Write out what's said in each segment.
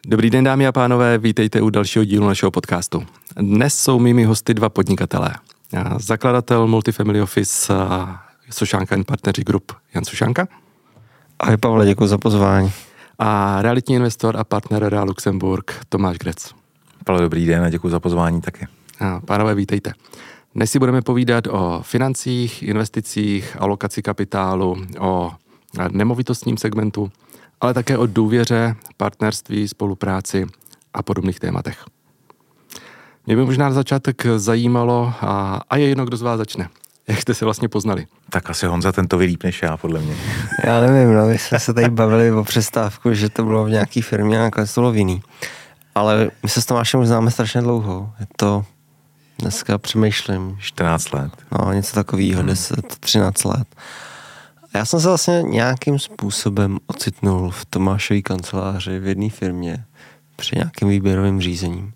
Dobrý den, dámy a pánové, vítejte u dalšího dílu našeho podcastu. Dnes jsou mými hosty dva podnikatelé. Zakladatel Multifamily Office Sošánka & Partneři Group Jan Sošánka. Ahoj Pavle, děkuji za pozvání. A realitní investor a partner Real Luxemburg Tomáš Grec. Pavle, dobrý den a děkuji za pozvání taky. Pánové, vítejte. Dnes si budeme povídat o financích, investicích, alokaci kapitálu, o nemovitostním segmentu, ale také o důvěře, partnerství, spolupráci a podobných tématech. Mě by možná na začátek zajímalo, a je jedno, kdo z vás začne. Jak jste se vlastně poznali? Tak asi Honza tento vylíp než já, podle mě. Já nevím, my jsme se tady bavili o přestávku, že to bylo v nějaký firmě a nakonec to bylo v jiný. Ale my se s Tomášem už známe strašně dlouho. Je to, dneska přemýšlím. 14 let. No, něco takového, 10-13 let. A já jsem se vlastně nějakým způsobem ocitnul v Tomášový kanceláři v jedné firmě při nějakým výběrovým řízením.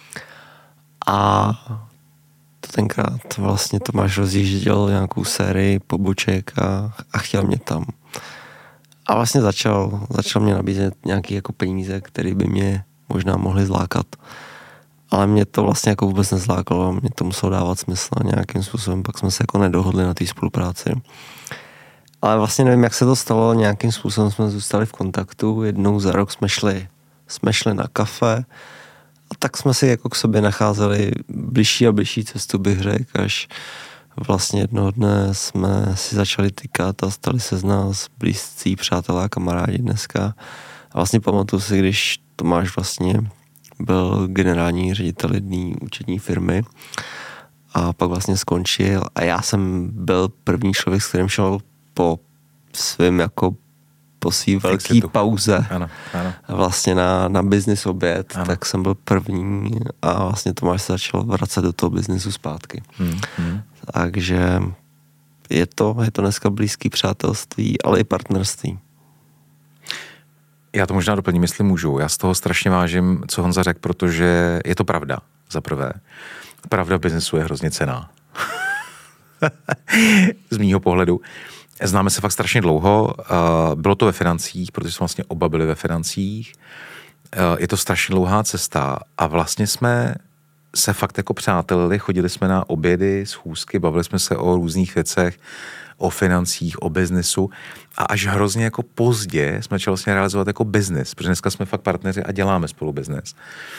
A to tenkrát vlastně Tomáš rozjížděl nějakou sérii poboček a chtěl mě tam. A vlastně začal mě nabízet nějaké jako peníze, které by mě možná mohly zlákat. Ale mě to vlastně jako vůbec nezlákalo, mě to muselo dávat smysl a nějakým způsobem, pak jsme se jako nedohodli na té spolupráci. Ale vlastně nevím, jak se to stalo, nějakým způsobem jsme zůstali v kontaktu, jednou za rok jsme šli na kafe a tak jsme si jako k sobě nacházeli bližší a bližší cestu, bych řekl, až vlastně jednoho dne jsme si začali tykat a stali se z nás blízcí přátelé a kamarádi dneska. A vlastně pamatuju si, když Tomáš vlastně byl generální ředitel jedné účetní firmy a pak vlastně skončil a já jsem byl první člověk, s kterým šel po svý velký pauze. Ano. Vlastně na business oběd, tak jsem byl první a vlastně Tomáš se začal vracet do toho businessu zpátky. Takže je to dneska blízký přátelství, ale i partnerství. Já to možná doplním, jestli můžu. Já z toho strašně vážím, co Honza řekl, protože je to pravda, za prvé. Pravda v biznesu je hrozně cenná. Z mýho pohledu. Známe se fakt strašně dlouho. Bylo to ve financích, protože jsme vlastně oba byli ve financích. Je to strašně dlouhá cesta a vlastně jsme se fakt jako přátelili, chodili jsme na obědy, schůzky, bavili jsme se o různých věcech, o financích, o biznesu a až hrozně jako pozdě jsme začali vlastně realizovat jako biznes, protože dneska jsme fakt partneři a děláme spolu biznes.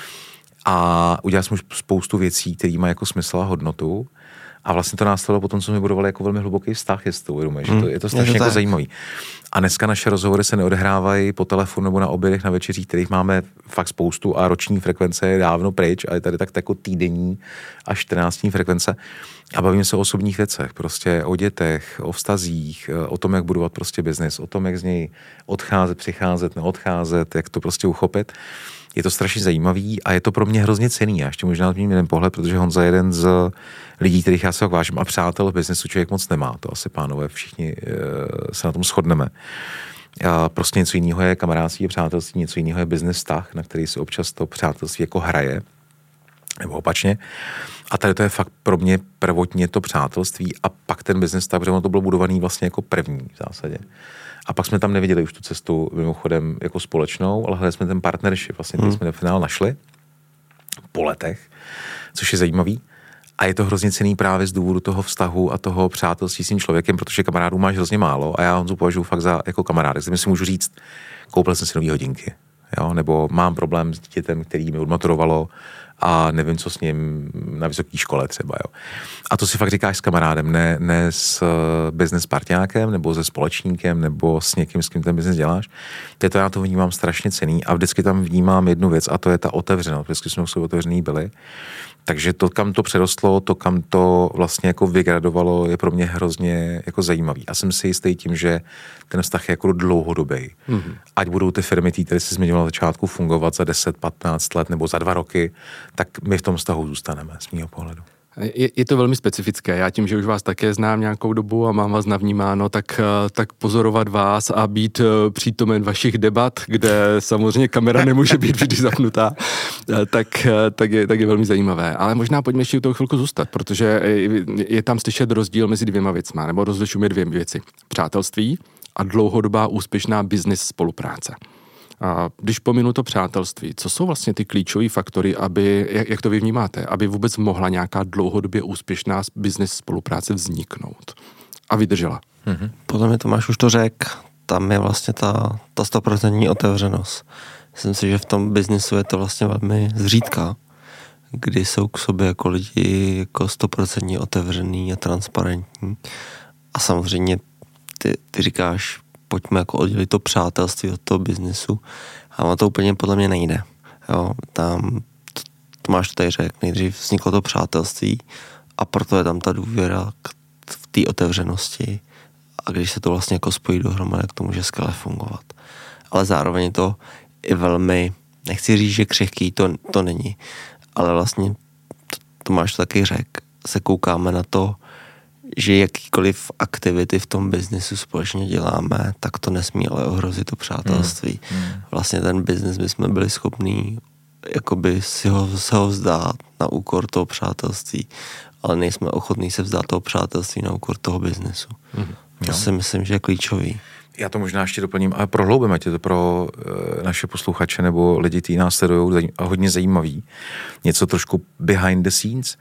A udělali jsme už spoustu věcí, které mají jako smysl a hodnotu. A vlastně to nastalo potom, co mi budovali jako velmi hluboký vztah, jestli to uvědomuješ, že je to strašně jako zajímavý. A dneska naše rozhovory se neodehrávají po telefonu nebo na obědech, na večeřích, kterých máme fakt spoustu a roční frekvence je dávno pryč a je tady tak jako týdenní až 14 frekvence. A bavíme se o osobních věcech, prostě o dětech, o vztazích, o tom, jak budovat prostě biznis, o tom, jak z něj odcházet, přicházet, neodcházet, jak to prostě uchopit. Je to strašně zajímavý a je to pro mě hrozně cenný. Já ještě možná zmíním jeden pohled, protože Honza je jeden z lidí, kterých já se tak vážím a přátel v biznesu člověk moc nemá. To asi, pánové, všichni se na tom shodneme. A prostě něco jiného je kamarádství a přátelství, něco jiného je business vztah, na který si občas to přátelství jako hraje, nebo opačně. A tady to je fakt pro mě prvotně to přátelství a pak ten business vztah, protože ono to bylo budovaný vlastně jako první v zásadě. A pak jsme tam neviděli už tu cestu mimochodem jako společnou, ale hledali jsme ten partnership, vlastně který jsme do finále našli po letech, což je zajímavý. A je to hrozně cenný právě z důvodu toho vztahu a toho přátelství s tím člověkem, protože kamarádů máš hrozně málo a já Honzu považuji fakt za jako kamarády. Si můžu říct, koupil jsem si nový hodinky, jo? Nebo mám problém s dítětem, který mi odmaturovalo a nevím, co s ním na vysoké škole třeba, jo. A to si fakt říkáš s kamarádem, ne s business parťákem, nebo se společníkem, nebo s někým, s kým ten business děláš. To já to vnímám strašně cenný a vždycky tam vnímám jednu věc a to je ta otevřenost. Vždycky jsme jsou otevřený byli. Takže to, kam to přerostlo, to, kam to vlastně jako vygradovalo, je pro mě hrozně jako zajímavý. A jsem si jistý tím, že ten vztah je jako dlouhodobý. Ať budou ty firmy, které jsi zmiňoval na začátku, fungovat za 10-15 let nebo za 2 roky, tak my v tom vztahu zůstaneme, z mýho pohledu. Je to velmi specifické. Já tím, že už vás také znám nějakou dobu a mám vás navnímáno, tak pozorovat vás a být přítomen vašich debat, kde samozřejmě kamera nemůže být vždy zapnutá, tak je velmi zajímavé. Ale možná pojďme ještě u toho chvilku zůstat, protože je tam slyšet rozdíl mezi 2 věcma, nebo rozlišujeme 2 věci. Přátelství a dlouhodobá úspěšná business spolupráce. A když pominu to přátelství, co jsou vlastně ty klíčové faktory, aby, jak to vy vnímáte, aby vůbec mohla nějaká dlouhodobě úspěšná business spolupráce vzniknout a vydržela? Podle mě Tomáš už to řekl, tam je vlastně ta 100% otevřenost. Myslím si, že v tom biznisu je to vlastně velmi zřídka, kdy jsou k sobě jako lidi jako 100% otevřený a transparentní. A samozřejmě ty říkáš, pojďme jako oddělit to přátelství od toho biznisu, ale to úplně podle mě nejde. Jo, tam Tomáš to tady řekl, nejdřív vzniklo to přátelství a proto je tam ta důvěra v té otevřenosti a když se to vlastně jako spojí dohromady, tak to může skvěle fungovat. Ale zároveň to je velmi, nechci říct, že křehký, to není, ale vlastně Tomáš to taky řekl, se koukáme na to, že jakýkoliv aktivity v tom biznisu společně děláme, tak to nesmí ale ohrozit to přátelství. Vlastně ten biznis bychom byli schopní jakoby se ho vzdát na úkor toho přátelství, ale nejsme ochotní se vzdát toho přátelství na úkor toho biznesu. To si myslím, že je klíčový. Já to možná ještě doplním, ale prohloubím, ať je to pro naše posluchače nebo lidi, kteří nás sledují, hodně zajímavý. Něco trošku behind the scenes.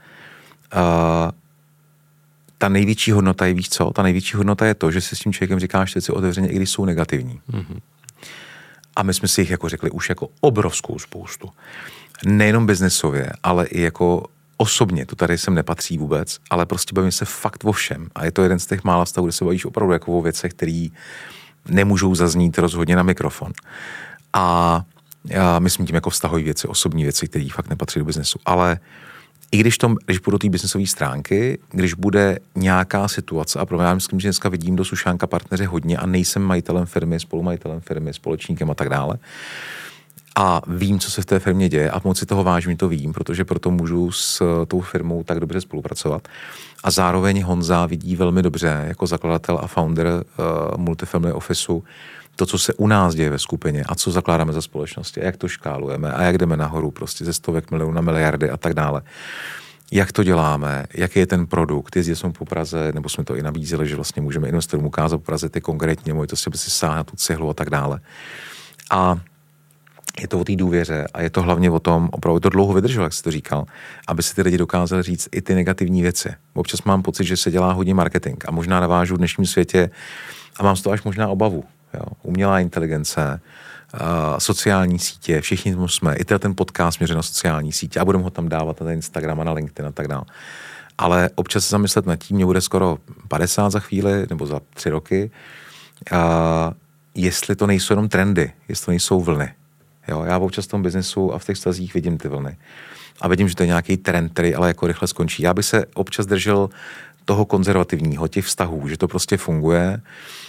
Ta největší hodnota je, víš co? Ta největší hodnota je to, že si s tím člověkem říkáš věci otevřeně, i když jsou negativní. A my jsme si jich jako řekli už jako obrovskou spoustu. Nejenom biznesově, ale i jako osobně, to tady sem nepatří vůbec, ale prostě bavím se fakt o všem. A je to jeden z těch mála stavů, kde se bavíš opravdu jako o věcech, které nemůžou zaznít rozhodně na mikrofon. A já myslím tím jako vztahují věci, osobní věci, které fakt nepatří do biznesu. Ale i když půjdu do té biznesové stránky, když bude nějaká situace, a pro mě, já myslím, že dneska vidím do Sušánka partneři hodně a nejsem majitelem firmy, spolumajitelem firmy, společníkem a tak dále. A vím, co se v té firmě děje a moc si toho vážím, to vím, protože proto můžu s tou firmou tak dobře spolupracovat. A zároveň Honza vidí velmi dobře jako zakladatel a founder Multifamily Officeu to, co se u nás děje ve skupině a co zakládáme za společnosti a jak to škálujeme a jak jdeme nahoru prostě ze stovek milionů na miliardy a tak dále. Jak to děláme, jaký je ten produkt, jezdili jsme po Praze, nebo jsme to i nabízeli, že vlastně můžeme investorům ukázat po Praze ty konkrétní nemovitosti, aby si sáhli na tu cihlu a tak dále. A je to o té důvěře a je to hlavně o tom, opravdu to dlouho vydrželo, jak jsi to říkal, aby si ty lidi dokázali říct i ty negativní věci. Občas mám pocit, že se dělá hodně marketing a možná navážu v dnešním světě a mám z toho až možná obavu. Jo. Umělá inteligence, sociální sítě, všichni jsme, i ten podcast směřuje na sociální sítě a budeme ho tam dávat na ten Instagram a na LinkedIn a tak dále. Ale občas se zamyslet nad tím, mě bude skoro 50 za chvíli nebo za 3 roky, jestli to nejsou jenom trendy, jestli to nejsou vlny. Jo, já občas v tom biznesu a v těch vztazích vidím ty vlny. A vidím, že to je nějaký trend, který ale jako rychle skončí. Já bych se občas držel toho konzervativního, těch vztahů, že to prostě funguje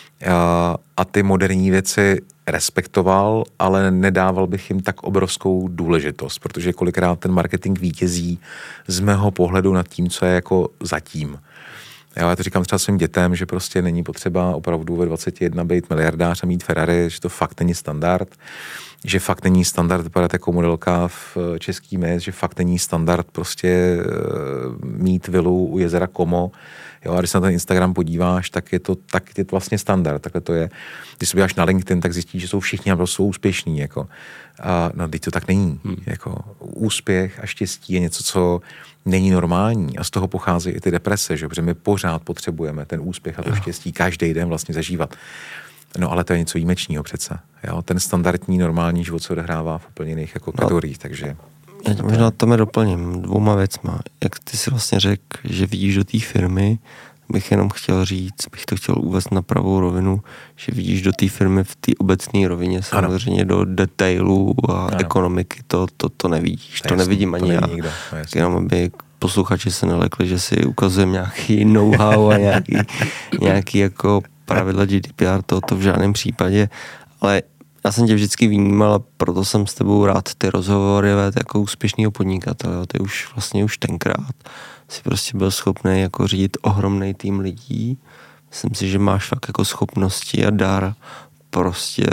a ty moderní věci respektoval, ale nedával bych jim tak obrovskou důležitost, protože kolikrát ten marketing vítězí z mého pohledu nad tím, co je jako zatím. Já to říkám třeba svým dětem, že prostě není potřeba opravdu ve 21 být miliardář a mít Ferrari, že to fakt není standard, že fakt není standard vypadat jako modelka v český měst, že fakt není standard prostě mít vilu u jezera Como. Jo, a když se na ten Instagram podíváš, tak je to vlastně standard. Takhle to je. Když se podíváš na LinkedIn, tak zjistíš, že jsou všichni a jsou úspěšní. Jako. A no, teď to tak není. Jako, úspěch a štěstí je něco, co není normální a z toho pocházejí i ty deprese, že? Protože my pořád potřebujeme ten úspěch a to štěstí každý den vlastně zažívat. No ale to je něco výjimečného přece. Jo? Ten standardní normální život se odehrává v úplně jiných jako kategoriích, takže... Já tě možná to doplním 2 věcma. Jak ty si vlastně řekl, že vidíš do té firmy, bych jenom chtěl říct, bych to chtěl uvést na pravou rovinu, že vidíš do té firmy v té obecné rovině, samozřejmě do detailů a ekonomiky, to nevidíš. To nevidím ani já. Jenom aby posluchači se nelekli, že si ukazujeme nějaký know-how a nějaký jako pravidla GDPR, to v žádném případě, ale já jsem tě vždycky vnímal a proto jsem s tebou rád ty rozhovory jako úspěšnýho podnikatele. Ty už tenkrát si prostě byl schopný jako řídit ohromný tým lidí. Myslím si, že máš fakt jako schopnosti a dar prostě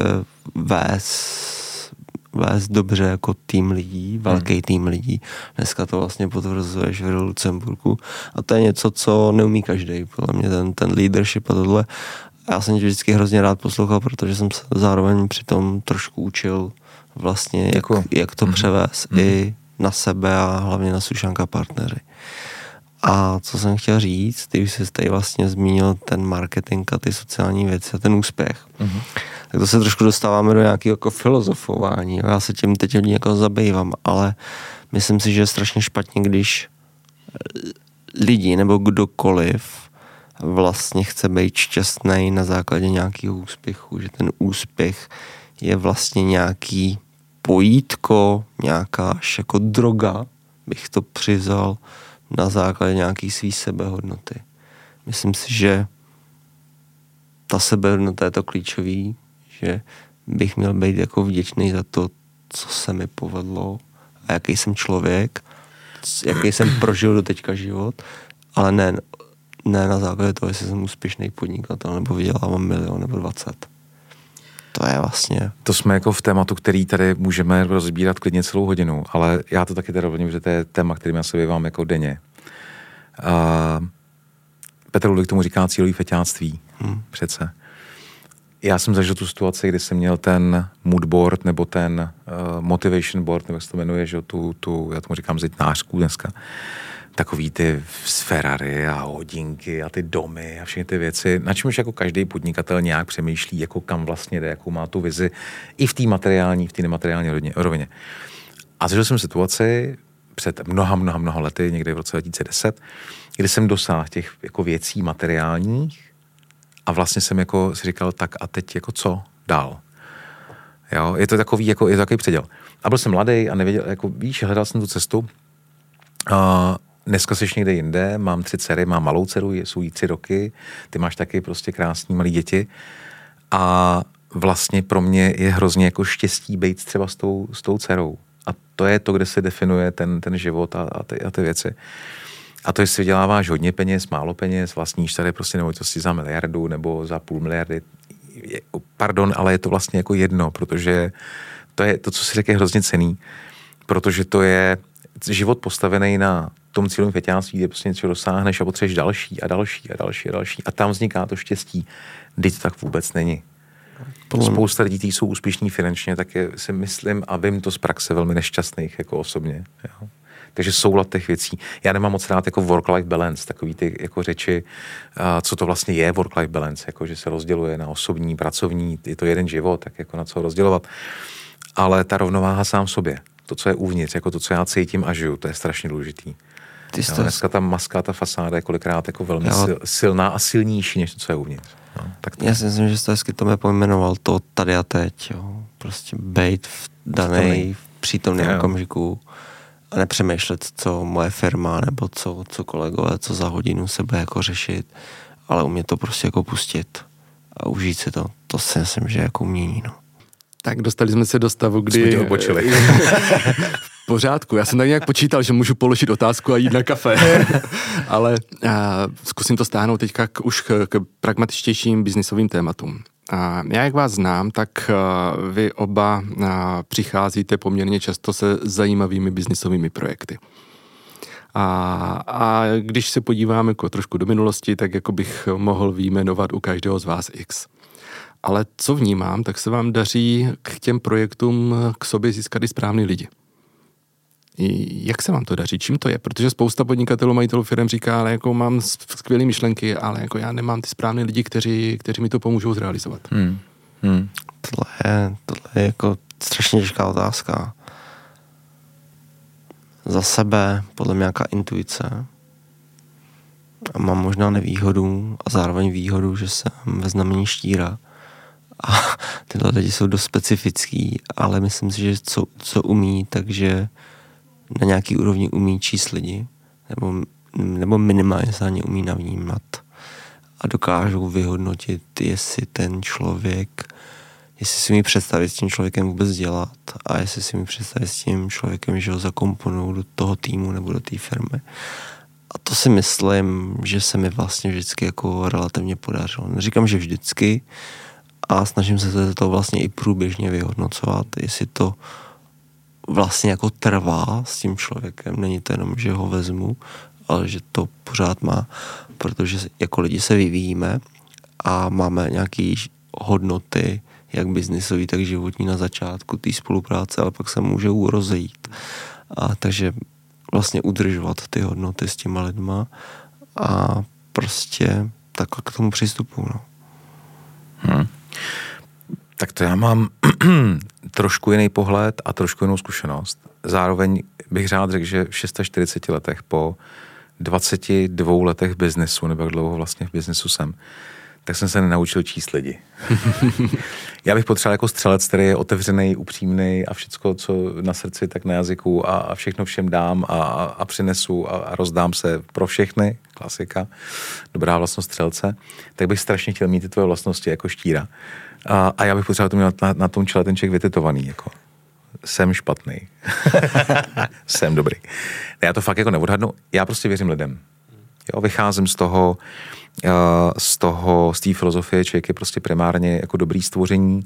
vést dobře jako tým lidí, velký tým lidí. Dneska to vlastně potvrzuješ v Lucemburku a to je něco, co neumí každý. Podle mě ten leadership a tohle. A já jsem tě vždycky hrozně rád poslouchal, protože jsem se zároveň přitom trošku učil vlastně, jak to převést i na sebe a hlavně na Sušanka partnery. A co jsem chtěl říct, když jsi tady vlastně zmínil ten marketing a ty sociální věci a ten úspěch, tak to se trošku dostáváme do nějakého jako filozofování. Já se tím teď hodně jako zabývám, ale myslím si, že je strašně špatně, když lidi nebo kdokoliv vlastně chce být šťastný na základě nějakého úspěchu, že ten úspěch je vlastně nějaký pojítko, nějaká až jako droga, bych to přivzal, na základě nějaký svý sebehodnoty. Myslím si, že ta sebehodnota je to klíčový, že bych měl být jako vděčný za to, co se mi povedlo a jaký jsem člověk, jaký jsem prožil do teďka život, ale ne na základě toho, jestli jsem úspěšný podnikatel nebo vydělávám 1 milion nebo 20. To je vlastně... To jsme jako v tématu, který tady můžeme rozbírat klidně celou hodinu, ale já to taky teda rovním, že to je téma, kterým já se vyvám jako denně. Petr Ludvík tomu říká cílový feťáctví. Přece. Já jsem zažil tu situaci, kdy jsem měl ten mood board nebo ten motivation board, nebo jak se to jmenuje, že já tomu říkám zednářku dneska, takový ty z Ferrari a hodinky a ty domy a všechny ty věci, na čemž jako každý podnikatel nějak přemýšlí, jako kam vlastně jde, jakou má tu vizi i v té materiální, v té nemateriální rovině. A zažil jsem situaci před mnoha lety, někdy v roce 2010, kdy jsem dosáhl těch jako věcí materiálních a vlastně jsem jako si říkal, tak a teď jako co dál? Jo, je to takový předěl. A byl jsem mladý a nevěděl, jako víš, hledal jsem tu cestu. Dneska jsi někde jinde, mám 3 dcery, mám malou dceru, jsou jí 3 roky, ty máš taky prostě krásný malý děti a vlastně pro mě je hrozně jako štěstí být třeba s tou dcerou. A to je to, kde se definuje ten život a ty věci. A to, jestli vyděláváš hodně peněz, málo peněz, vlastníš tady prostě nemovitosti za 1 miliardu nebo za 0,5 miliardy, pardon, ale je to vlastně jako jedno, protože to je to, co si řekl, je hrozně cenný, protože to je život postavený na tom cílovém feťáctví, kde prostě něco dosáhneš a potřebuješ další a tam vzniká to štěstí, kdy to tak vůbec není. Spousta lidí, kteří jsou úspěšní finančně, tak si myslím a vím to z praxe velmi nešťastných jako osobně. Jo. Takže soulad těch věcí. Já nemám moc rád jako work-life balance, takový ty jako řeči, co to vlastně je work-life balance, jako že se rozděluje na osobní, pracovní, je to jeden život, tak jako na co rozdělovat. Ale ta rovnováha sám v sobě, to, co je uvnitř, jako to, co já cítím a žiju, to je strašně důležitý. Dneska ta maska, ta fasáda je kolikrát jako velmi silná a silnější, než to, co je uvnitř. No, tak to... Já si myslím, že jste hezky to pojmenoval, to tady a teď, jo. Prostě bejt v danej přítomném okamžiku a nepřemýšlet, co moje firma nebo co kolegové, co za hodinu se bude jako řešit, ale umět to prostě jako pustit a užít si to. To si myslím, že je jako umění, no. Tak dostali jsme se do stavu, kdy... Jsme tě odbočili. V pořádku, já jsem tak nějak počítal, že můžu položit otázku a jít na kafe. Ale zkusím to stáhnout teďka k pragmatičtějším biznisovým tématům. Já, jak vás znám, tak vy oba přicházíte poměrně často se zajímavými biznisovými projekty. A když se podíváme jako trošku do minulosti, tak jako bych mohl vyjmenovat u každého z vás X. Ale co vnímám, tak se vám daří k těm projektům k sobě získat i správný lidi. Jak se vám to daří? Čím to je? Protože spousta podnikatelů, majitelů firem říká, ale jako mám skvělé myšlenky, ale jako já nemám ty správné lidi, kteří mi to pomůžou zrealizovat. Tohle je jako strašně těžká otázka. Za sebe podle mě nějaká intuice. A mám možná nevýhodu a zároveň výhodu, že jsem ve znamení štíra. A tyhle lidi jsou dost specifický, ale myslím si, že co umí, takže na nějaký úrovni umí číst lidi, nebo minimálně se na ně umí navnímat a dokážou vyhodnotit, jestli ten člověk, jestli si umí představit s tím člověkem vůbec dělat a jestli si umí představit s tím člověkem, že ho zakomponují do toho týmu nebo do té firmy. A to si myslím, že se mi vlastně vždycky jako relativně podařilo. Neříkám, že vždycky, a snažím se to vlastně i průběžně vyhodnocovat, jestli to vlastně jako trvá s tím člověkem. Není to jenom, že ho vezmu, ale že to pořád má, protože jako lidi se vyvíjíme a máme nějaké hodnoty, jak biznisový, tak životní na začátku té spolupráce, ale pak se můžou rozejít. A takže vlastně udržovat ty hodnoty s těma lidma a prostě takhle k tomu přistupuju. No. Tak to já mám trošku jiný pohled a trošku jinou zkušenost. Zároveň bych rád řekl, že v 46 letech po 22 letech v biznesu, nebo jak dlouho vlastně v biznesu jsem, tak jsem se nenaučil číst lidi. Já bych potřeboval jako střelec, který je otevřený, upřímný a všecko, co na srdci, tak na jazyku a všechno všem dám a přinesu a rozdám se pro všechny, klasika, dobrá vlastnost střelce, tak bych strašně chtěl mít ty tvoje vlastnosti jako štíra. A já bych potřeboval to mít na tom čele ten člověk vytetovaný, jako jsem špatný. Jsem dobrý. Já to fakt jako neodhadnu. Já prostě věřím lidem. Jo, vycházím z té filozofie, člověk je prostě primárně jako dobrý stvoření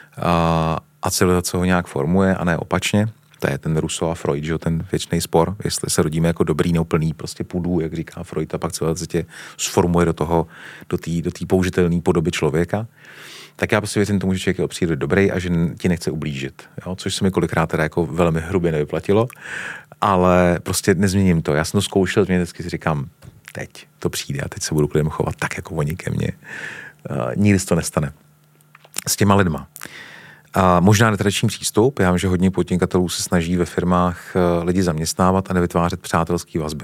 a civilizace ho nějak formuje a ne opačně. To je ten Rousseau a Freud, že jo, ten věčný spor, jestli se rodíme jako dobrý, neúplný prostě půdů, jak říká Freud, a pak civilizace tě sformuje do té použitelné podoby člověka. Tak já prostě věřím tomu, že člověk je od přírody dobrý a že ti nechce ublížit. Jo? Což se mi kolikrát teda jako velmi hrubě nevyplatilo, ale prostě nezměním to. Já jsem to zkoušel, vždycky si říkám, teď to přijde a teď se budu k lidem chovat tak, jako oni ke mně. Nikdy se to nestane. S těma lidma. Možná netradiční přístup. Já vím, že hodně podnikatelů se snaží ve firmách lidi zaměstnávat a nevytvářet přátelské vazby.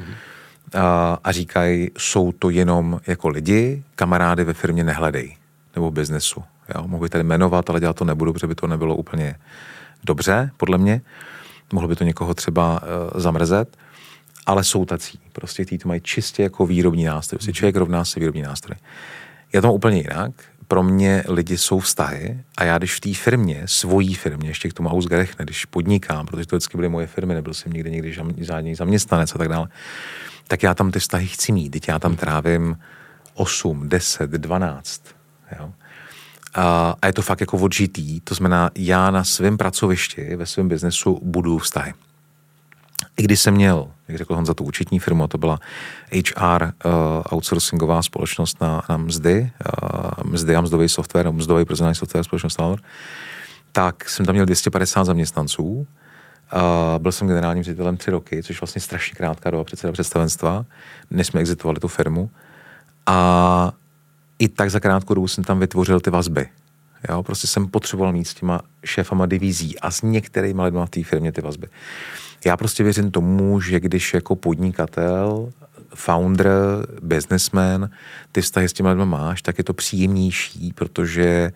A říkají, jsou to jenom jako lidi, kamarády ve firmě nehledej. Nebo v biznesu. Jo? Mohu by tady jmenovat, ale dělat to nebudu, protože by to nebylo úplně dobře, podle mě. Mohlo by to někoho třeba zamrzet. Ale jsou tací. Prostě tí to mají čistě jako výrobní nástroj. Prostě člověk rovná se výrobní nástroj. Já to mám úplně jinak. Pro mě lidi jsou vztahy a já když v té firmě, svojí firmě, ještě k tomu Ausgerechne, když podnikám, protože to vždycky byly moje firmy, nebyl jsem nikdy žádný zaměstnanec a tak dále, tak já tam ty vztahy chci mít. Teď já tam trávím 8, 10, 12. Jo? A je to fakt jako odžitý. To znamená, já na svém pracovišti, ve svém biznesu budu vztahy. I když jsem měl, jak řekl Honza, tu účetní firmu, to byla HR outsourcingová společnost na mzdy a mzdový software, mzdový personální software společnost Valor, tak jsem tam měl 250 zaměstnanců. Byl jsem generálním ředitelem 3 roky, což vlastně strašně krátká doba předseda představenstva, než jsme exitovali tu firmu. A i tak za krátkou dobu jsem tam vytvořil ty vazby. Jo? Prostě jsem potřeboval mít s těma šéfama divizí a s některými lidmi v té firmě ty vazby. Já prostě věřím tomu, že když jako podnikatel, founder, businessman, ty vztahy s těmi lidmi máš, tak je to příjemnější, protože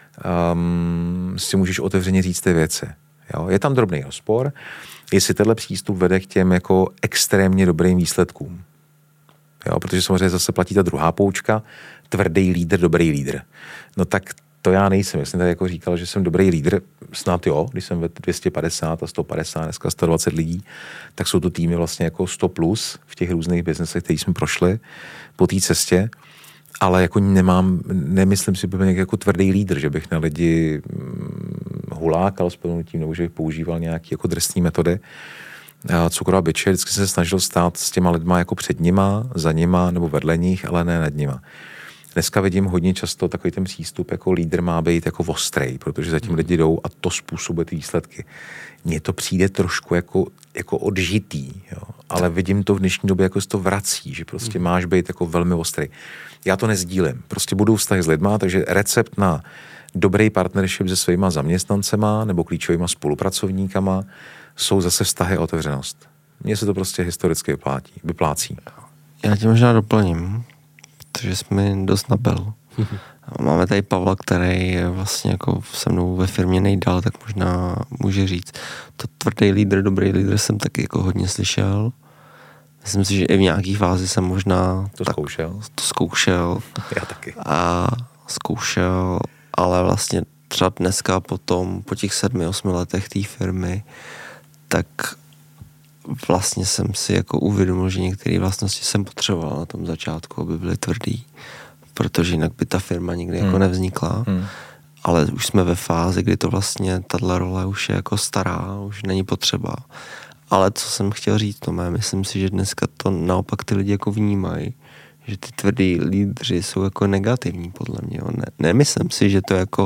si můžeš otevřeně říct ty věci. Jo? Je tam drobný rozpor, jestli tenhle přístup vede k těm jako extrémně dobrým výsledkům. Jo? Protože samozřejmě zase platí ta druhá poučka, tvrdý lídr, dobrý lídr. No tak to já nejsem. Já jsem tady jako říkal, že jsem dobrý lídr, snad jo, když jsem ve 250 a 150, dneska 120 lidí, tak jsou to týmy vlastně jako 100 plus v těch různých biznesech, které jsme prošli po té cestě, ale jako nemyslím si, že bych jako tvrdý lídr, že bych na lidi hulákal s plnutím, nebo že bych používal nějaké jako drsné metody. Cukrová biče, vždycky jsem se snažil stát s těma lidma jako před nima, za nima nebo vedle nich, ale ne nad nima. Dneska vidím hodně často takový ten přístup, jako lídr má být jako ostrej, protože zatím lidi jdou a to způsobuje ty výsledky. Mně to přijde trošku jako odžitý, jo? Ale vidím to v dnešní době, jako se to vrací, že prostě máš být jako velmi ostrej. Já to nezdílím. Prostě budu vztahy s lidma, takže recept na dobrý partnership se svýma zaměstnancema nebo klíčovýma spolupracovníkama jsou zase vztahy a otevřenost. Mně se to prostě historicky vyplácí. Já tě možná doplním, protože jsi mi dost nabil. Máme tady Pavla, který je vlastně jako se mnou ve firmě nejdál, tak možná může říct. To tvrdý lídr, dobrý lídr jsem taky jako hodně slyšel. Myslím si, že i v nějaký fázi jsem možná to zkoušel. Já taky. A zkoušel, ale vlastně třeba dneska po těch 7-8 letech té firmy, tak vlastně jsem si jako uvědomil, že některé vlastnosti jsem potřeboval na tom začátku, aby byly tvrdý, protože jinak by ta firma nikdy jako nevznikla. Ale už jsme ve fázi, kdy to vlastně, tato role už je jako stará, už není potřeba. Ale co jsem chtěl říct, myslím si, že dneska to naopak ty lidi jako vnímají, že ty tvrdý lídři jsou jako negativní podle mě. Nemyslím si, že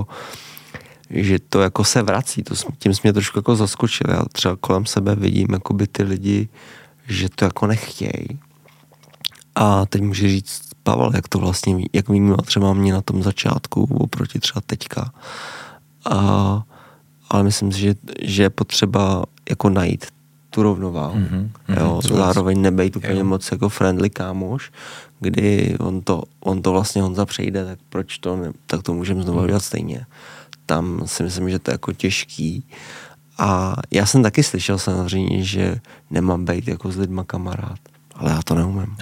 to jako se vrací. Tím jsi mě trošku jako zaskočil. Já třeba kolem sebe vidím jakoby ty lidi, že to jako nechtějí. A teď může říct Pavel, jak to vlastně, jak vnímal třeba mě na tom začátku oproti třeba teďka. Ale myslím si, že je potřeba jako najít tu rovnováhu. Jo, zároveň nebejt úplně moc jako friendly kámoš, kdy on to vlastně Honza přejde, tak proč to tak to můžeme znovu dělat stejně. Tam si myslím, že to je jako těžký. A já jsem taky slyšel samozřejmě, že nemám být jako s lidma kamarád, ale já to neumím.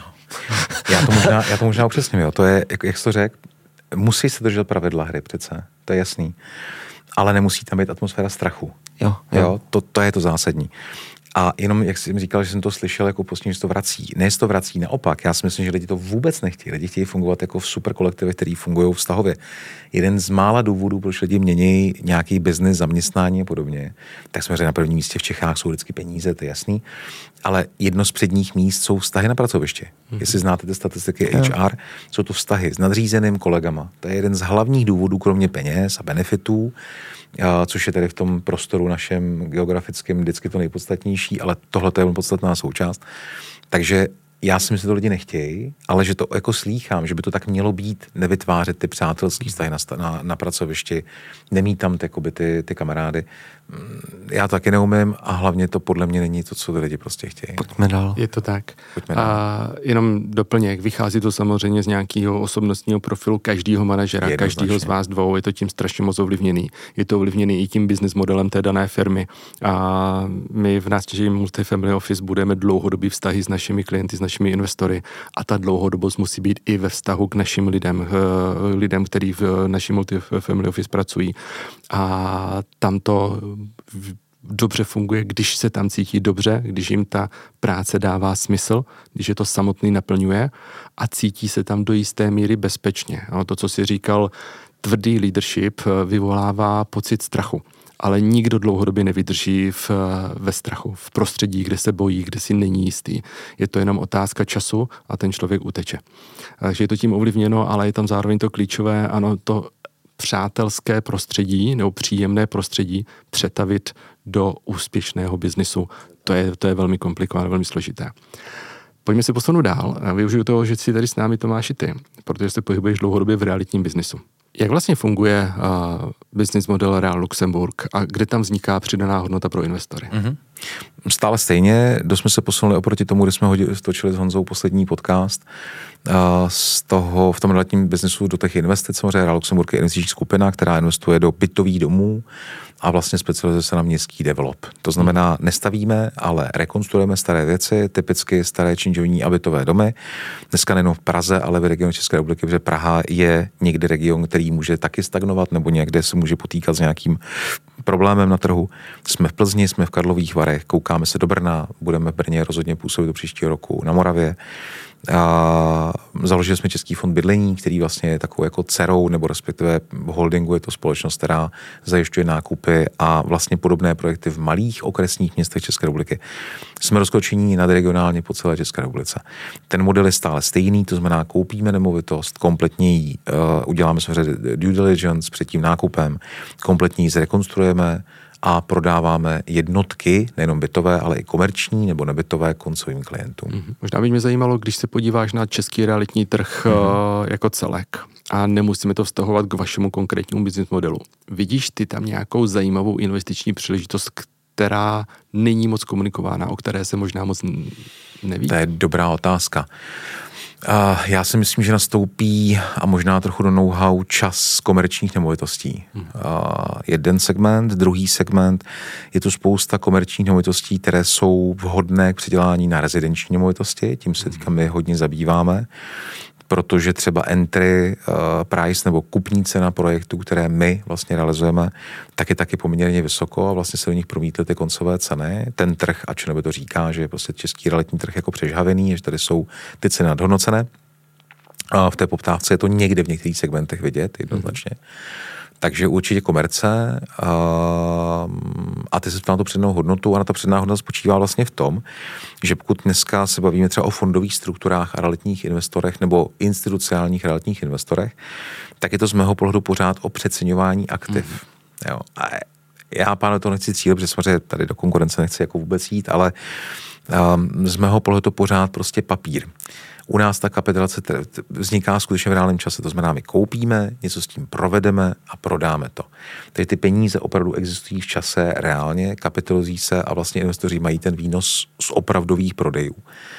Já to možná upřesním, jo. To je, jak jsi to řekl, musí se držet pravidla hry přece, to je jasný. Ale nemusí tam být atmosféra strachu. Jo, to je to zásadní. A jenom, jak jsem říkal, že jsem to slyšel, jako postupně, že to vrací. Ne, že to vrací, naopak. Já si myslím, že lidi to vůbec nechtějí. Lidi chtějí fungovat jako v super kolektivech, který fungují vztahově. Jeden z mála důvodů, proč lidi mění nějaký biznis, zaměstnání a podobně, tak jsme na prvním místě v Čechách jsou vždycky peníze, to je jasný. Ale jedno z předních míst jsou vztahy na pracovišti. Jestli znáte ty statistiky HR, jsou to vztahy s nadřízeným kolegama. To je jeden z hlavních důvodů, kromě peněz a benefitů, což je tedy v tom prostoru našem geografickém vždycky to nejpodstatnější, ale tohle je velmi podstatná součást. Takže já si myslím, že to lidi nechtějí, ale že to jako slýchám, že by to tak mělo být, nevytvářet ty přátelský vztahy na pracovišti, nemít tam ty kamarády. Já to taky neumím a hlavně to podle mě není to, co ty lidi prostě chtějí. Pojďme dál. Je to tak. A jenom doplněk, vychází to samozřejmě z nějakého osobnostního profilu každého manažera, každého z vás dvou, je to tím strašně moc ovlivněný. Je to ovlivněný i tím business modelem té dané firmy. A my v nátěžím Multifamily Office budeme dlouhodobý vztahy s našimi klienty, s našimi investory a ta dlouhodobost musí být i ve vztahu k našim lidem, kteří v naší Multifamily Office pracují. A tam to dobře funguje, když se tam cítí dobře, když jim ta práce dává smysl, když je to samotný naplňuje a cítí se tam do jisté míry bezpečně. To, co jsi říkal, tvrdý leadership vyvolává pocit strachu, ale nikdo dlouhodobě nevydrží ve strachu, v prostředí, kde se bojí, kde si není jistý. Je to jenom otázka času a ten člověk uteče. Takže je to tím ovlivněno, ale je tam zároveň to klíčové, ano, to přátelské prostředí nebo příjemné prostředí přetavit do úspěšného biznisu. To je velmi komplikované, velmi složité. Pojďme si posunout dál. Využiju toho, že jsi tady s námi, Tomáši, ty, protože se pohybuješ dlouhodobě v realitním biznisu. Jak vlastně funguje business model Real Luxemburg a kde tam vzniká přidaná hodnota pro investory? Stále stejně, dost jsme se posunuli oproti tomu, kde jsme točili s Honzou poslední podcast v tom realitním biznesu do těch investic. Samozřejmě Real Luxemburg je investiční skupina, která investuje do bytových domů a vlastně specializuje se na městský develop. To znamená, nestavíme, ale rekonstruujeme staré věci, typicky staré činžovní a bytové domy. Dneska nejen v Praze, ale v regionu České republiky, protože Praha je někdy region, který může taky stagnovat nebo někde se může potýkat s nějakým problémem na trhu. Jsme v Plzni, jsme v Karlových Varech, koukáme se do Brna, budeme v Brně rozhodně působit do příštího roku na Moravě. Založili jsme Český fond bydlení, který vlastně je takovou jako dcerou nebo respektive holdingu, je to společnost, která zajišťuje nákupy a vlastně podobné projekty v malých okresních městech České republiky. Jsme rozkročení nadregionálně po celé České republice. Ten model je stále stejný, to znamená koupíme nemovitost, kompletně ji uděláme samozřejmě due diligence před tím nákupem, kompletně ji zrekonstruujeme a prodáváme jednotky, nejenom bytové, ale i komerční nebo nebytové koncovým klientům. Možná by mě zajímalo, když se podíváš na český realitní trh jako celek a nemusíme to vztahovat k vašemu konkrétnímu business modelu. Vidíš ty tam nějakou zajímavou investiční příležitost, která není moc komunikována, o které se možná moc neví? To je dobrá otázka. Já si myslím, že nastoupí a možná trochu do know-how čas komerčních nemovitostí. Jeden segment, druhý segment, je tu spousta komerčních nemovitostí, které jsou vhodné k předělání na rezidenční nemovitosti, tím se teďka my hodně zabýváme, protože třeba entry price nebo kupní cena projektu, které my vlastně realizujeme, tak je taky poměrně vysoko a vlastně se do nich promítly ty koncové ceny. Ten trh, ač nebo to říká, že je prostě český realitní trh jako přežhavený, že tady jsou ty ceny nadhodnocené. A v té poptávce je to někde v některých segmentech vidět jednoznačně. Takže určitě komerce a ty se na to přednou hodnotu a na ta předná hodnota spočívá vlastně v tom, že pokud dneska se bavíme třeba o fondových strukturách a realitních investorech nebo institucionálních realitních investorech, tak je to z mého pohledu pořád o přeceňování aktiv. Jo. A já, pánové, to nechci cílit, protože samozřejmě tady do konkurence nechci jako vůbec jít, ale z mého pohledu to pořád prostě papír. U nás ta kapitalizace vzniká skutečně v reálném čase, to znamená, my koupíme, něco s tím provedeme a prodáme to. Takže ty peníze opravdu existují v čase reálně, kapitalizují se a vlastně investoři mají ten výnos z opravdových prodejů.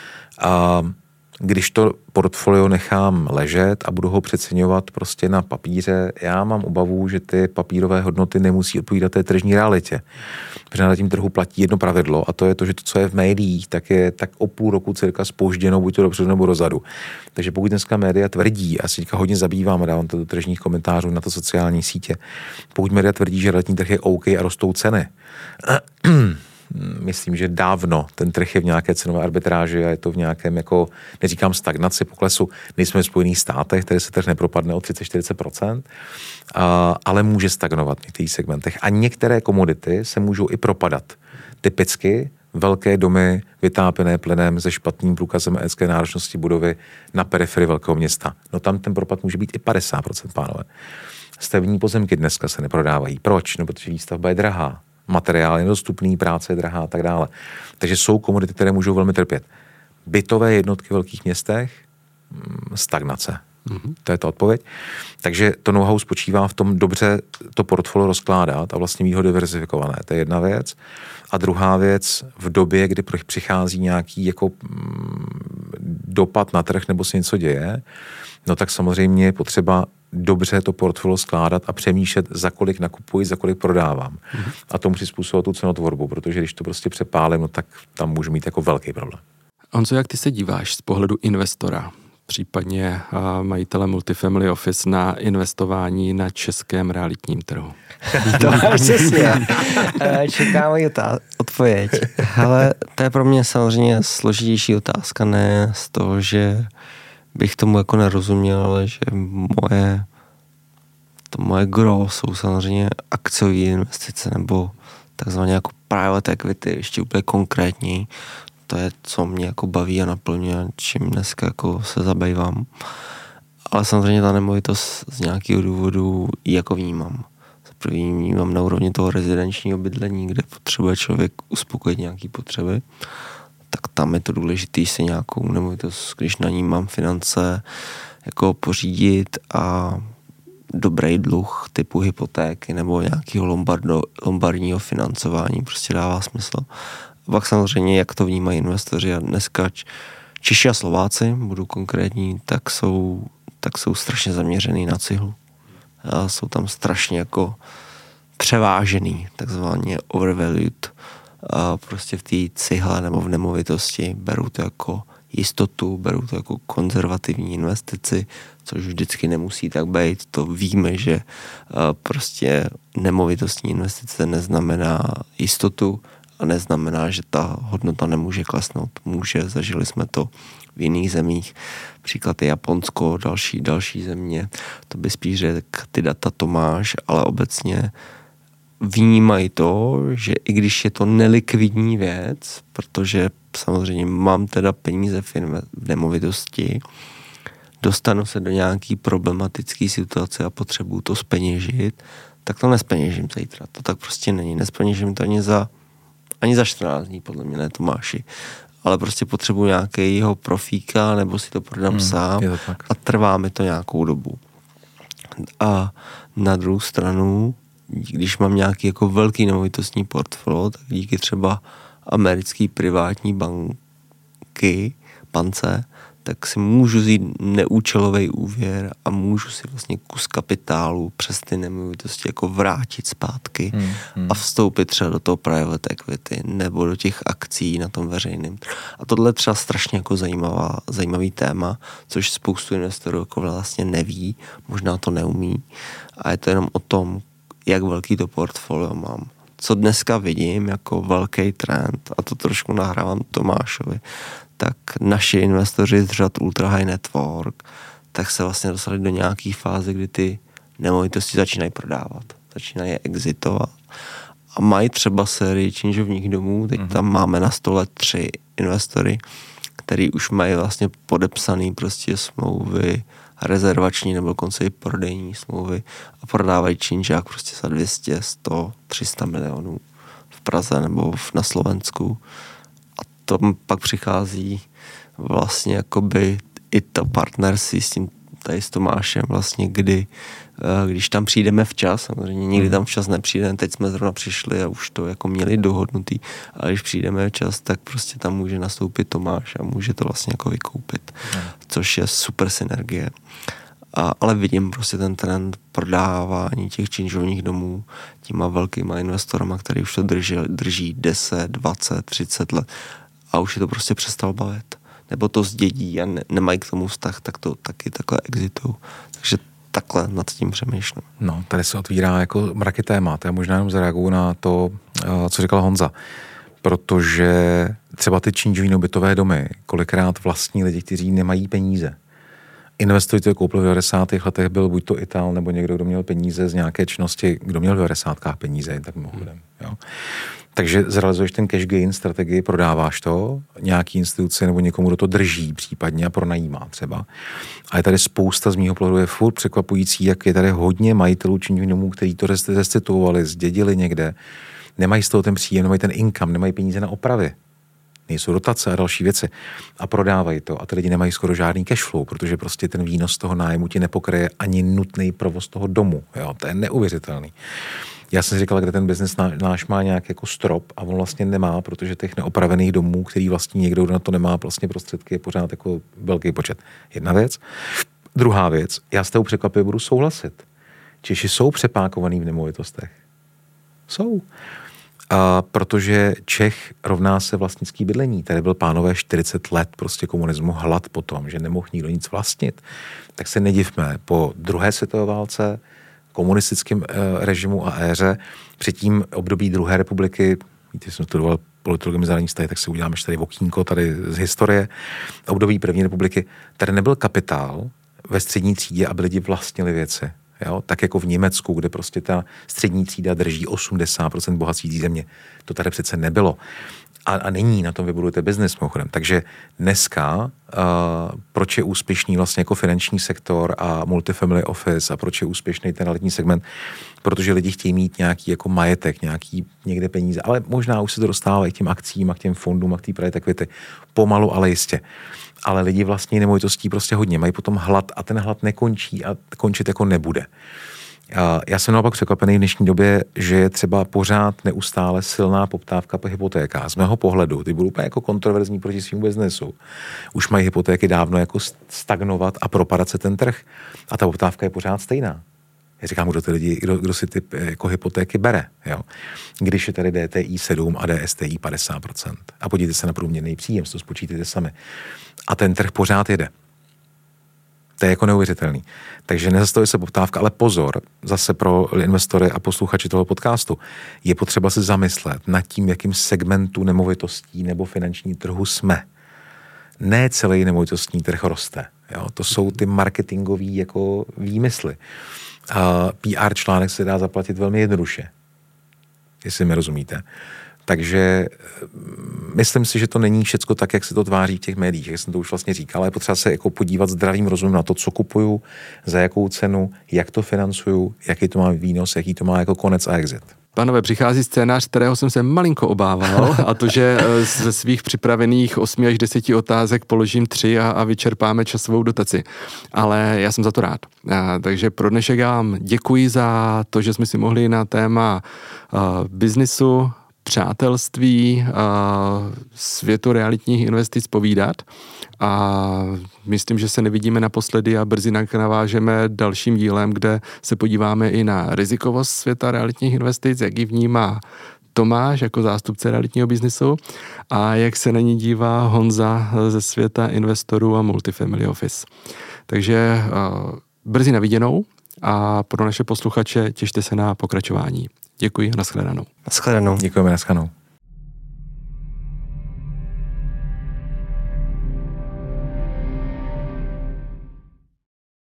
Když to portfolio nechám ležet a budu ho přeceňovat prostě na papíře, já mám obavu, že ty papírové hodnoty nemusí odpovídat té tržní realitě. Protože na tím trhu platí jedno pravidlo a to je to, že to, co je v médiích, tak je tak o půl roku cirka zpožděno, buď to dopředu nebo dozadu. Takže pokud dneska média tvrdí, a si teďka hodně zabývám a dávám to do tržních komentářů na to sociální sítě, pokud média tvrdí, že realitní trh je OK a rostou ceny, myslím, že dávno ten trh je v nějaké cenové arbitráži a je to v nějakém, jako, neříkám stagnaci, poklesu. Nejsme v Spojených státech, tady se trh nepropadne o 30-40%, ale může stagnovat v některých segmentech. A některé komodity se můžou i propadat. Typicky velké domy vytápěné plynem se špatným průkazem energetické náročnosti budovy na periferii velkého města. No tam ten propad může být i 50%, pánové. Stavební pozemky dneska se neprodávají. Proč? No, protože výstavba je drahá. Materiál je nedostupný, práce je drahá a tak dále. Takže jsou komodity, které můžou velmi trpět. Bytové jednotky v velkých městech, stagnace. To je ta odpověď. Takže to know-how spočívá v tom dobře to portfolio rozkládat a vlastně mít ho diverzifikované. To je jedna věc. A druhá věc, v době, kdy přichází nějaký jako dopad na trh nebo se něco děje, no tak samozřejmě je potřeba dobře to portfolio skládat a přemýšlet, za kolik nakupuji, za kolik prodávám. A tomu přizpůsobovat tu cenotvorbu, protože když to prostě přepálím, no tak tam můžu mít jako velký problém. Honzo, jak ty se díváš z pohledu investora, případně majitele multifamily office na investování na českém realitním trhu? To máš přesně. Čekám odpověď. Ale to je pro mě samozřejmě složitější otázka, ne z toho, že bych tomu jako nerozuměl, ale že moje gro jsou samozřejmě akciové investice nebo takzvaně jako private equity, ještě úplně konkrétní. To je, co mě jako baví a naplňuje, čím dneska jako se zabývám. Ale samozřejmě ta nemovitost z nějakého důvodu jako vnímám. První vnímám na úrovni toho rezidenčního bydlení, kde potřebuje člověk uspokojit nějaké potřeby. Tak tam je to důležité si nějakou nemovitost, když na ní mám finance, jako pořídit a dobrý dluh typu hypotéky nebo nějakého lombardního financování prostě dává smysl. A pak samozřejmě, jak to vnímají investoři a dneska Češi a Slováci, budu konkrétní, tak jsou strašně zaměřený na cihlu. A jsou tam strašně jako převážený, takzvaně overvalued. A prostě v té cihle nebo v nemovitosti berou to jako jistotu, berou to jako konzervativní investici, což vždycky nemusí tak být. To víme, že prostě nemovitostní investice neznamená jistotu a neznamená, že ta hodnota nemůže klesnout. Může, zažili jsme to v jiných zemích. Příklad je Japonsko, další země. To by spíš řekl, ty data to máš, ale obecně vnímají to, že i když je to nelikvidní věc, protože samozřejmě mám teda peníze v nemovitosti, dostanu se do nějaký problematický situace a potřebuju to zpeněžit, tak to nespeněžím zítra. To tak prostě není. Nespeněžím to ani za 14 dní, podle mě, ne, Tomáši. Ale prostě potřebuji nějakého profíka, nebo si to prodám sám a trvá mi to nějakou dobu. A na druhou stranu, když mám nějaký jako velký nemovitostní portfolio, tak díky třeba americký privátní bance, tak si můžu vzít neúčelový úvěr a můžu si vlastně kus kapitálu přes ty nemovitosti jako vrátit zpátky a vstoupit třeba do toho private equity nebo do těch akcí na tom veřejném. A tohle je třeba strašně jako zajímavý téma, což spoustu investorů jako vlastně neví, možná to neumí a je to jenom o tom, jak velký to portfolio mám. Co dneska vidím jako velký trend, a to trošku nahrávám Tomášovi, tak naši investoři z řad Ultra High Network, tak se vlastně dostali do nějaký fáze, kdy ty nemovitosti začínají prodávat, začínají je exitovat. A mají třeba sérii činžovních domů, teď tam máme na stole 3 investory, který už mají vlastně podepsaný prostě smlouvy, rezervační nebo dokonce i prodejní smlouvy a prodávají činžák prostě za 200, 100, 300 milionů v Praze nebo na Slovensku. A to pak přichází vlastně jakoby i to partnerství s tím tady s Tomášem vlastně, když tam přijdeme včas, samozřejmě nikdy tam včas nepřijdeme, teď jsme zrovna přišli a už to jako měli dohodnutý, ale když přijdeme včas, tak prostě tam může nastoupit Tomáš a může to vlastně jako vykoupit, což je super synergie. Ale vidím prostě ten trend prodávání těch činžovních domů těma velkýma investorama, který už to drží 10, 20, 30 let a už je to prostě přestal bavit. Nebo to zdědí a nemají k tomu vztah, tak to taky takhle exitují. Takže takhle nad tím přemýšlím. No, tady se otvírá jako mraky témat. Já možná jenom zareaguju na to, co říkal Honza. Protože třeba ty činžovní bytové domy, kolikrát vlastní lidi, kteří nemají peníze. Investor, který koupil v 90. letech, byl buď to Ital, nebo někdo, kdo měl peníze z nějaké činnosti, kdo měl v 90. peníze, tak mimochodem. Jo. Takže zrealizuješ ten cash gain strategii, prodáváš to nějaký instituci nebo někomu, kdo to drží případně a pronajímá třeba. A je tady spousta, z mýho pohledu je furt překvapující, jak je tady hodně majitelů činžovních domů, kteří to restituovali, zdědili někde, nemají z toho ten příjem, nemají ten income, nemají peníze na opravy. Nejsou dotace a další věci. A prodávají to. A ty lidi nemají skoro žádný cash flow, protože prostě ten výnos toho nájmu ti nepokryje ani nutný provoz toho domu. Jo, to je neuvěřitelný. Já jsem si říkal, kde ten biznes náš má nějak jako strop a on vlastně nemá, protože těch neopravených domů, který vlastně někdo na to nemá vlastně prostředky, je pořád jako velký počet. Jedna věc. Druhá věc, já s tou překvapivě budu souhlasit. Češi jsou přepákovaný v nemovitostech. Jsou. Protože Čech rovná se vlastnický bydlení. Tady byl, pánové, 40 let prostě komunismu, hlad po tom, že nemohl nikdo nic vlastnit. Tak se nedivme, po druhé světové válce, komunistickém režimu a éře, předtím období druhé republiky, víte, jsem studoval politologii mezinárodních vztahů, tak si uděláme tady okýnko tady z historie, období první republiky, tady nebyl kapitál ve střední třídě, aby lidi vlastnili věci. Jo? Tak jako v Německu, kde prostě ta střední třída drží 80% bohatství země. To tady přece nebylo. A nyní na tom vybudujete biznes, mimochodem. Takže dneska, proč je úspěšný vlastně jako finanční sektor a multifamily office a proč je úspěšný ten realitní segment? Protože lidi chtějí mít nějaký jako majetek, nějaký někde peníze, ale možná už se to dostává i k těm akcím a k těm fondům a k té private equity. Pomalu, ale jistě. Ale lidi vlastně nemovitostí prostě hodně. Mají potom hlad a ten hlad nekončí a končit jako nebude. Já jsem naopak překvapený v dnešní době, že je třeba pořád neustále silná poptávka po hypotékách. Z mého pohledu, ty budou úplně jako kontroverzní proti svým biznesu. Už mají hypotéky dávno jako stagnovat a propadat se ten trh. A ta poptávka je pořád stejná. Já říkám, kdo si ty jako hypotéky bere. Jo? Když je tady DTI 7 a DSTI 50%. A podívejte se na průměrný příjem, to spočítejte sami. A ten trh pořád jede. To je jako neuvěřitelný. Takže nezastaví se poptávka, ale pozor, zase pro investory a posluchači toho podcastu, je potřeba se zamyslet nad tím, jakým segmentu nemovitostí nebo finanční trhu jsme. Ne celý nemovitostní trh roste. Jo? To jsou ty marketingový jako výmysly. PR článek se dá zaplatit velmi jednoduše. Jestli mi rozumíte. Takže myslím si, že to není všecko tak, jak se to tváří v těch médiích, jak jsem to už vlastně říkal, ale je potřeba se jako podívat zdravým rozumem na to, co kupuju, za jakou cenu, jak to financuju, jaký to má výnos, jaký to má jako konec a exit. Pánové, přichází scénář, kterého jsem se malinko obával, a to, že ze svých připravených 8 až 10 otázek položím 3 a vyčerpáme časovou dotaci. Ale já jsem za to rád. Takže pro dnešek vám děkuji za to, že jsme si mohli na téma biznisu, přátelství, světu realitních investic povídat a myslím, že se nevidíme naposledy a brzy navážeme dalším dílem, kde se podíváme i na rizikovost světa realitních investic, jak ji vnímá Tomáš jako zástupce realitního biznisu a jak se na ní dívá Honza ze světa investorů a multifamily office. Takže brzy na viděnou a pro naše posluchače těšte se na pokračování. Děkuji, nashledanou. Nashledanou. Děkujeme, nashledanou.